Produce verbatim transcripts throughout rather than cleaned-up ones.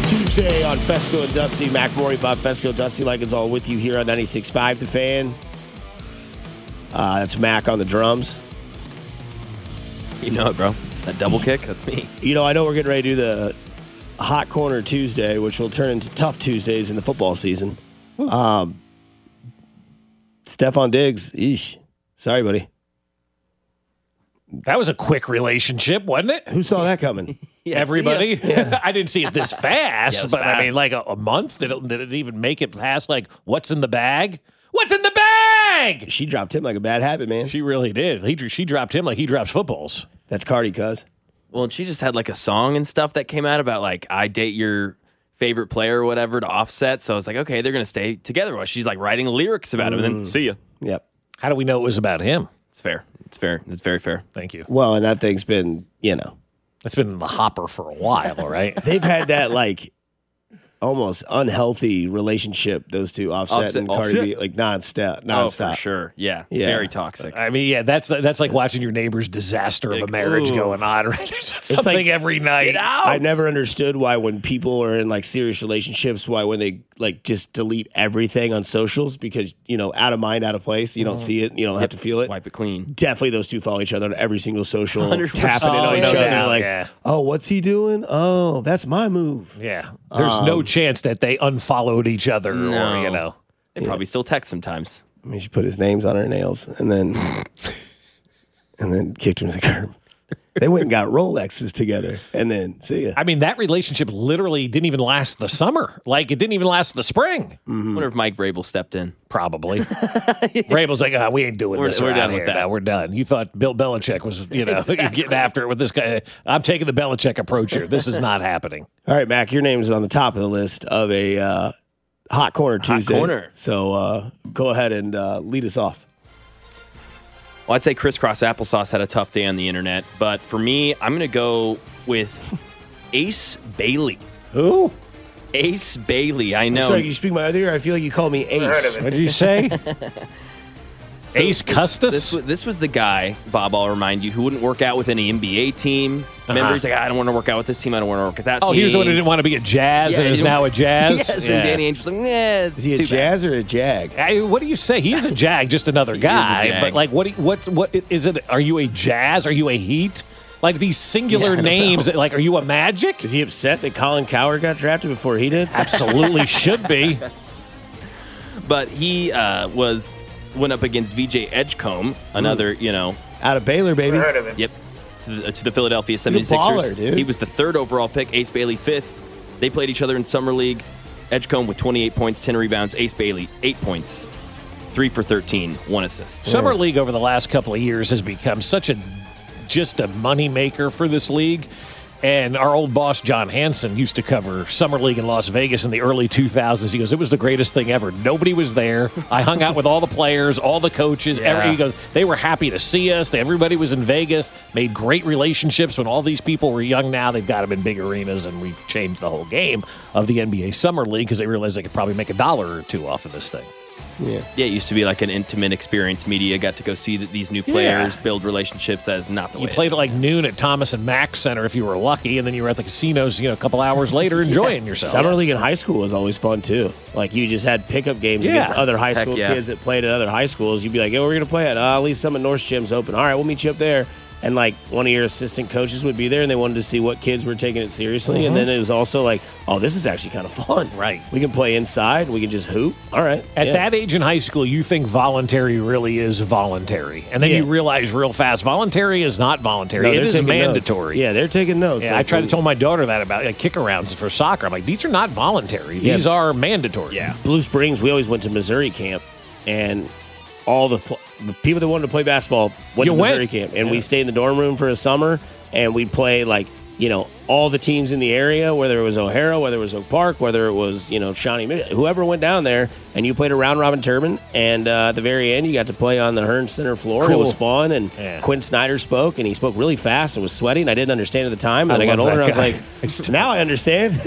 Tuesday on Fesco and Dusty. Mac Morey, Bob Fesco, Dusty Likens all with you here on ninety-six point five The Fan. Uh, that's Mac on the drums. You know it, bro. That double kick, that's me. You know, I know we're getting ready to do the Hot Corner Tuesday, which will turn into Tough Tuesdays in the football season. Um, Stephon Diggs, eesh. Sorry, buddy. That was a quick relationship, wasn't it? Who saw that coming? Yeah, Everybody? Yeah. I didn't see it this fast, Yeah, it but fast. I mean, like a, a month? Did it, did it even make it past, like, what's in the bag? What's in the bag? She dropped him like a bad habit, man. She really did. He, she dropped him like he drops footballs. That's Cardi, cuz. Well, and she just had like a song and stuff that came out about like, I date your favorite player or whatever to Offset. So I was like, okay, they're going to stay together. Well, she's like writing lyrics about him and then see ya. Yep. How do we know it was about him? It's fair. It's fair. It's very fair. Thank you. Well, and that thing's been, you know. It's been in the hopper for a while, right? They've had that, like, almost unhealthy relationship, those two, Offset, Offset- and Cardi Offset? B, like, nonstop. Oh, nonstop. for sure. Yeah. Yeah. Very toxic. I mean, yeah, that's that's like watching your neighbor's disaster of Like, a marriage ooh. going on, right? There's something like, every night. Get out. I never understood why when people are in, like, serious relationships, why when they, like, just delete everything on socials because, you know, out of mind, out of place, you don't see it, you don't have to feel it. Wipe it clean. Definitely those two follow each other on every single social, one hundred percent. tapping it on Oh, each no other. doubt, Like, yeah. oh, what's he doing? Oh, that's my move. Yeah. There's no chance that they unfollowed each other No. or, you know. They probably still text sometimes. I mean, she put his names on her nails and then and then kicked him to the curb. They went and got Rolexes together and then see ya. I mean, that relationship literally didn't even last the summer. Like, it didn't even last the spring, I wonder if Mike Vrabel stepped in. probably. Vrabel's like, oh, we ain't doing We're- this we're around done with here. that. Now we're done. You thought Bill Belichick was, you know, getting after it with this guy. I'm taking the Belichick approach here. This is not happening. All right, Mac, your name is on the top of the list of a uh, Hot Corner Tuesday. Corner. So uh, go ahead and uh, lead us off. Well, I'd say Crisscross Applesauce had a tough day on the internet, but for me, I'm going to go with Ace Bailey. Who? Ace Bailey. I know. Sorry, you speak my other ear. I feel like you call me Ace. What did you say? So Ace this- Custis? This, was- this was the guy, Bob, I'll remind you, who wouldn't work out with any N B A team. Remember, Uh-huh. he's like, I don't want to work out with this team. I don't want to work with that Oh, team. he was the one who didn't want to be a Jazz Yeah, and he is didn't- now a Jazz? Yes, Yeah. and Danny Ainge was like, nah, it's Is he a too bad. Jazz or a Jag? I, what do you say? He's a Jag, just another is a guy. Jag. But like, what? do you- What? What is it? Are you a Jazz? Are you a Heat? Like these singular Yeah, I don't names. Like, are you a Magic? Is he upset that Colin Cowherd got drafted before he did? Absolutely should be. But he uh, was went up against V J Edgecombe, another, you know, Out of Baylor, baby. yep, to the, to the Philadelphia a seventy-sixers. baller, dude. He was the third overall pick, Ace Bailey fifth. They played each other in Summer League. Edgecombe with twenty-eight points, ten rebounds. Ace Bailey, eight points, three for thirteen, one assist. Summer League over the last couple of years has become such a just a money maker for this league. And our old boss, John Hansen, used to cover Summer League in Las Vegas in the early two thousands. He goes, it was the greatest thing ever. Nobody was there. I hung out with all the players, all the coaches. Yeah. Every, he goes, they were happy to see us. Everybody was in Vegas, made great relationships. When all these people were young now, they've got them in big arenas, and we've changed the whole game of the N B A Summer League because they realized they could probably make a dollar or two off of this thing. Yeah. Yeah, it used to be like an intimate experience. Media got to go see that these new players, build relationships. That is not the You way. played it at is. like noon at Thomas and Mack Center if you were lucky, and then you were at the casinos, you know, a couple hours later enjoying yourself. Summer League in high school was always fun, too. Like, you just had pickup games Yeah. against other high Heck school yeah. kids that played at other high schools. You'd be like, hey, we're going to play at uh, at least some at North Gym's open. All right, we'll meet you up there. And, like, one of your assistant coaches would be there, and they wanted to see what kids were taking it seriously. And then it was also like, oh, this is actually kind of fun. Right. We can play inside. We can just hoop. All right. At yeah. that age in high school, you think voluntary really is voluntary. And then Yeah. you realize real fast, voluntary is not voluntary. No, it they're is taking mandatory. Notes. Yeah, they're taking notes. Yeah, I Like, tried to when tell my daughter that about like, kick-arounds for soccer. I'm like, these are not voluntary. Yeah. These are mandatory. Yeah. Blue Springs, we always went to Missouri camp, and all the, pl- the people that wanted to play basketball went You to went. Missouri camp, and we Yeah. stayed in the dorm room for a summer, and we'd play like you know all the teams in the area, whether it was O'Hara, whether it was Oak Park, whether it was you know Shawnee, Mid- whoever went down there, and you played a round robin tournament, and uh, at the very end, you got to play on the Hearn Center floor, and it Cool. was fun. And Yeah. Quinn Snyder spoke, and he spoke really fast and was sweaty, and I didn't understand at the time. And I then I, got love older, and I that was guy. like, now I understand.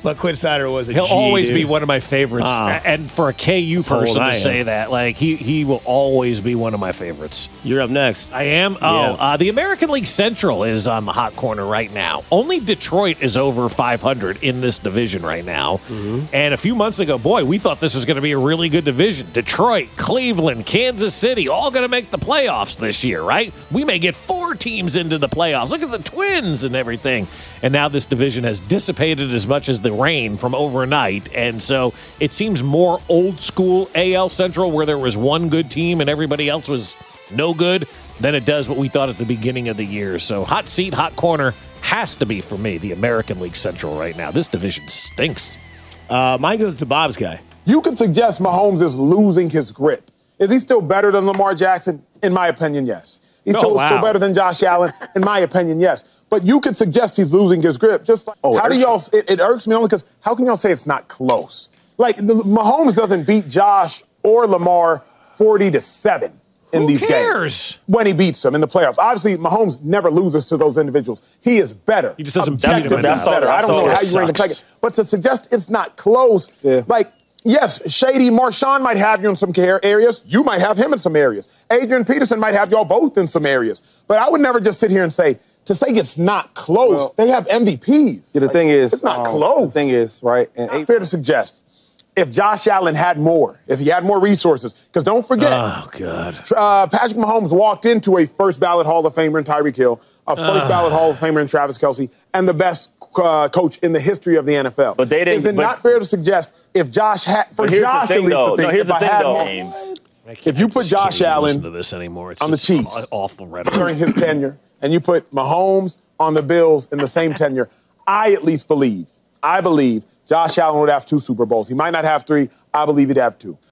But Quinn Snyder was a He'll G, always dude. be one of my favorites. Ah. And for a K U That's how old person I to am. say that, like, he, he will always be one of my favorites. You're up next. I am. Oh, Yeah. uh, the American League Central is on the hot corner right now. Only Detroit is over five hundred in this division right now. Mm-hmm. And a few months ago, boy, we thought this was going to be a really good division. Detroit, Cleveland, Kansas City, all going to make the playoffs this year, right? We may get four teams into the playoffs. Look at the Twins and everything. And now this division has dissipated as much as the rain from overnight. And so it seems more old school A L Central, where there was one good team and everybody else was no good, than it does what we thought at the beginning of the year. So hot seat, hot corner has to be, for me, the American League Central right now. This division stinks. Uh, mine goes to Bob's guy. You could suggest Mahomes is losing his grip. Is he still better than Lamar Jackson? In my opinion, yes. He's Oh, still, wow. still better than Josh Allen? In my opinion, yes. But you could suggest he's losing his grip. Just like, Oh, it how do irks y'all, it, it irks me only because how can y'all say it's not close? Like, the, Mahomes doesn't beat Josh or Lamar forty to seven in Who these cares? games. When he beats them in the playoffs. Obviously, Mahomes never loses to those individuals. He is better. He just doesn't beat them Objectively enough. better. I don't That's know all how you rank him sucks. second. But to suggest it's not close, Yeah. like, yes, Shady Marshawn might have you in some care areas. You might have him in some areas. Adrian Peterson might have y'all both in some areas. But I would never just sit here and say, to say it's not close, Well, they have M V Ps. Yeah, the Like, thing is, it's not um, close. The thing is, right? And Not fair to suggest. If Josh Allen had more, if he had more resources, because don't forget, Oh, God. uh, Patrick Mahomes walked into a first ballot Hall of Famer in Tyreek Hill, a first ballot Hall of Famer in Travis Kelce, and the best uh, coach in the history of the N F L. But they didn't- Is it but- not fair to suggest if Josh had, for But here's Josh the thing, at least though. to think, No, here's if the I thing, had though, more, James. if you put Just Josh can't Allen listen to this anymore. It's on the just Chiefs awful rhetoric. during his tenure, and you put Mahomes on the Bills in the same tenure, I at least believe, I believe Josh Allen would have two Super Bowls. He might not have three. I believe he'd have two.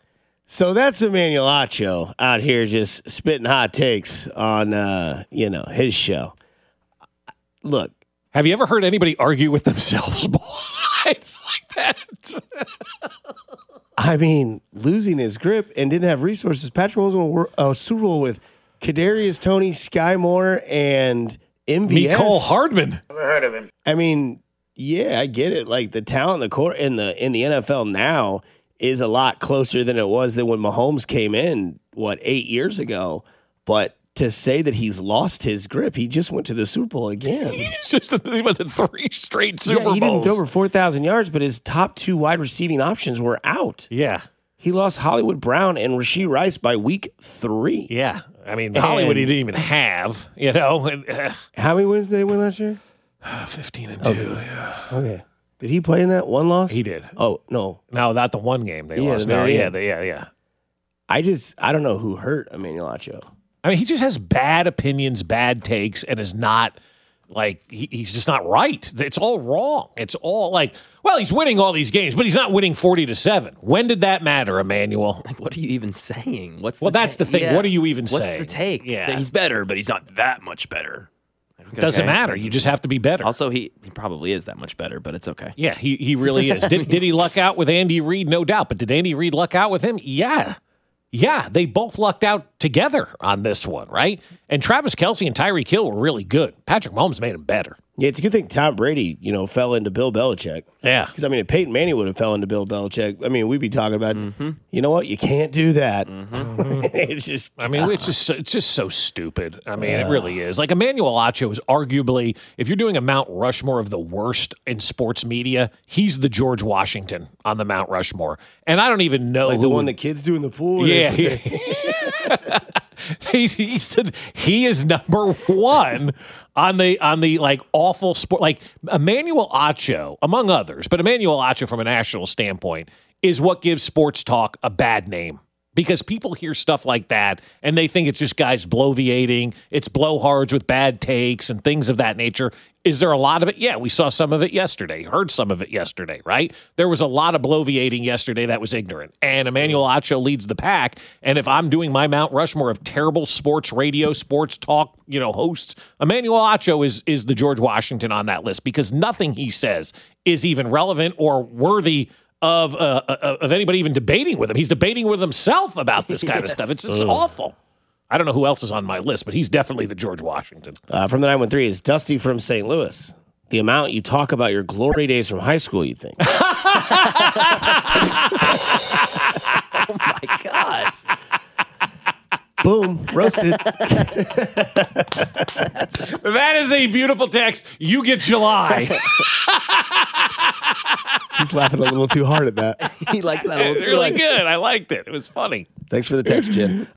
So that's Emmanuel Acho out here just spitting hot takes on, uh, you know, his show. Look, Have you ever heard anybody argue with themselves both sides like that? I mean, losing his grip and didn't have resources. Patrick Mahomes won a Super Bowl with Kadarius Toney, Sky Moore, and M V S. Nicole Hardman. I mean, yeah, I get it. Like the talent in the court in the in the N F L now is a lot closer than it was than when Mahomes came in, what, eight years ago. But to say that he's lost his grip, he just went to the Super Bowl again. It's just he went to three straight Super yeah, he didn't Bowls. throw over four thousand yards, but his top two wide receiving options were out. Yeah, He lost Hollywood Brown and Rashee Rice by week three. yeah. I mean, Hollywood he And- didn't even have, you know. And, uh, How many wins did they win last year? Fifteen and two. Yeah. Okay. Did he play in that one loss? He did. Oh, no. No, not the one game they Yeah, lost. the No, very yeah, end. the, yeah, yeah. I just, I don't know who hurt Emmanuel Acho. I mean, he just has bad opinions, bad takes, and is not like he, he's just not right. It's all wrong. It's all like, well, he's winning all these games, but he's not winning forty to seven. When did that matter, Emmanuel? Like, what are you even saying? What's Well, the that's ta- the thing. Yeah. What are you even What's saying? the take? Yeah. That he's better, but he's not that much better. Okay. Doesn't matter. You just have to be better. Also, he, he probably is that much better, but it's okay. Yeah, he, he really is. Did, did he luck out with Andy Reid? No doubt. But did Andy Reid luck out with him? Yeah. Yeah, they both lucked out together on this one, right? And Travis Kelce and Tyreek Hill were really good. Patrick Mahomes made him better. Yeah, it's a good thing Tom Brady, you know, fell into Bill Belichick. Yeah. Because, I mean, if Peyton Manning would have fell into Bill Belichick, I mean, we'd be talking about, you know what, you can't do that. It's just, I mean, it's just so, it's just so stupid. I mean, it really is. Like Emmanuel Acho is arguably, if you're doing a Mount Rushmore of the worst in sports media, he's the George Washington on the Mount Rushmore. And I don't even know like who the one the kids do in the pool. where they Yeah, put yeah. he's, he's the, he is number one on the on the like awful sport. Like Emmanuel Acho, among others, but Emmanuel Acho from a national standpoint is what gives sports talk a bad name. Because people hear stuff like that and they think it's just guys bloviating, it's blowhards with bad takes and things of that nature. Is there a lot of it? Yeah, we saw some of it yesterday, heard some of it yesterday, right? There was a lot of bloviating yesterday that was ignorant. And Emmanuel Acho leads the pack. And if I'm doing my Mount Rushmore of terrible sports radio, sports talk, you know, hosts, Emmanuel Acho is is the George Washington on that list because nothing he says is even relevant or worthy of uh, of anybody even debating with him. He's debating with himself about this kind of stuff. It's just awful. I don't know who else is on my list, but he's definitely the George Washington. Uh, from the nine one three is Dusty from Saint Louis. the amount you talk about your glory days from high school, you think. Oh my gosh. Boom, roasted. That is a beautiful text. You get July. He's laughing a little too hard at that. He liked that a little It's too really much. good. I liked it. It was funny. Thanks for the text, Jen.